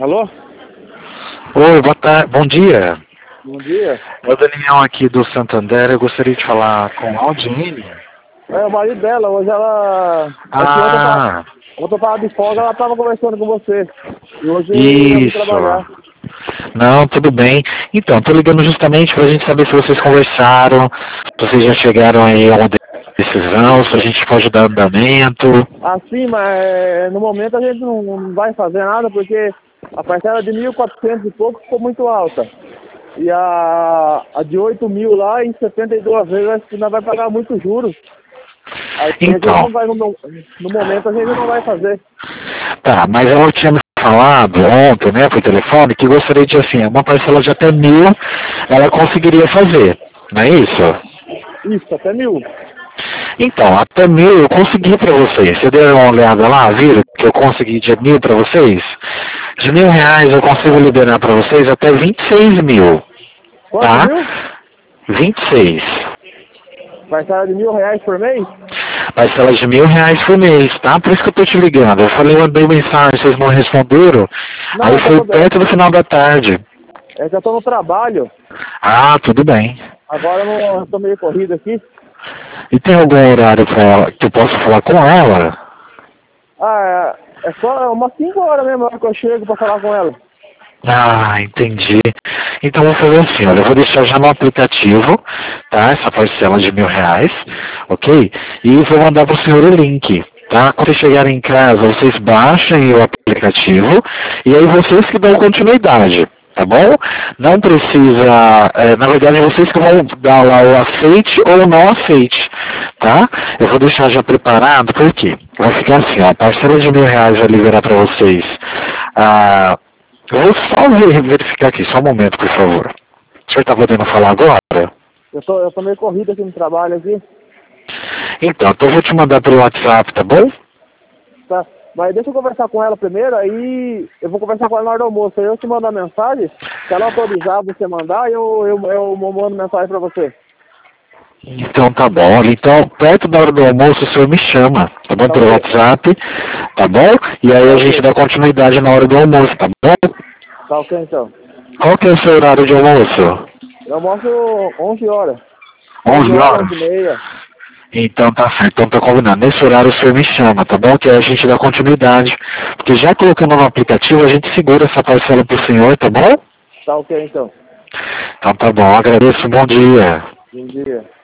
Alô? Oi, boa tarde, bom dia. Bom dia. É o Daniel aqui do Santander. Eu gostaria de falar com a Aldiene. É o marido dela, hoje ela. É que Ah, ontem eu tava de folga, ela tava conversando com você. E hoje eu vim isso. trabalhar. Não, tudo bem. Então, tô ligando justamente pra gente saber se vocês conversaram, se vocês já chegaram aí a uma decisão, se a gente pode dar andamento. Assim, mas no momento a gente não vai fazer nada porque a parcela de 1.400 e pouco ficou muito alta. E a de 8.000 lá, em 72 vezes, acho que ainda vai pagar muitos juros. Aí a gente Então, não vai, no momento a gente não vai fazer. tá, mas ela tinha me falado ontem, né, por telefone, que gostaria de, assim, uma parcela de até 1.000, ela conseguiria fazer, não é isso? Isso, até 1.000. Então, até 1.000 eu consegui pra vocês. Você deu uma olhada lá, viram que eu consegui de 1.000 pra vocês? De R$ 1.000 eu consigo liberar pra vocês até 26.000, Quanto tá? mil? 26. Parcela de R$ 1.000 por mês? Parcela de R$ 1.000 por mês, tá? Por isso que eu tô te ligando. Eu falei, eu mandei mensagem, vocês não responderam. Não, Aí foi perto do final da tarde. é que eu tô no trabalho. Ah, tudo bem. Agora eu tô meio corrido aqui. E tem algum horário pra ela, que eu possa falar com ela? Ah, é só umas 5 horas mesmo que eu chego pra falar com ela. Ah, entendi. Então vou fazer assim, olha, eu vou deixar já no aplicativo, tá? Essa parcela de R$ 1.000, ok? E vou mandar pro senhor o link, tá? Quando vocês chegarem em casa, vocês baixem o aplicativo e aí vocês que dão continuidade, tá bom? Não precisa, na verdade vocês que vão dar lá o aceite ou não aceite, tá? Eu vou deixar já preparado, por quê? Vai ficar assim, ó, a parcela de R$ 1.000 vai liberar para vocês. Ah, eu vou só verificar aqui, só um momento, por favor. O senhor está podendo falar agora? Eu tô meio corrido aqui no trabalho aqui. Então eu vou te mandar pelo WhatsApp, tá bom? Tá? Mas deixa eu conversar com ela primeiro, aí eu vou conversar com ela na hora do almoço. Aí eu te mando a mensagem, se ela autorizar você mandar, eu mando mensagem pra você. Então tá bom. Olha, então, perto da hora do almoço, o senhor me chama, tá bom? Tá Pelo ok. WhatsApp, tá bom? E aí Tá a gente ok. dá continuidade na hora do almoço, tá bom? Tá ok então. Qual que é o seu horário de almoço? Eu almoço 11 horas. 11 11 horas, horas? 11h30. Então tá certo, então tá combinado. Nesse horário o senhor me chama, tá bom? Que aí a gente dá continuidade. Porque já colocando no aplicativo, a gente segura essa parcela pro senhor, tá bom? Tá ok então. Então tá bom, agradeço, bom dia. Bom dia.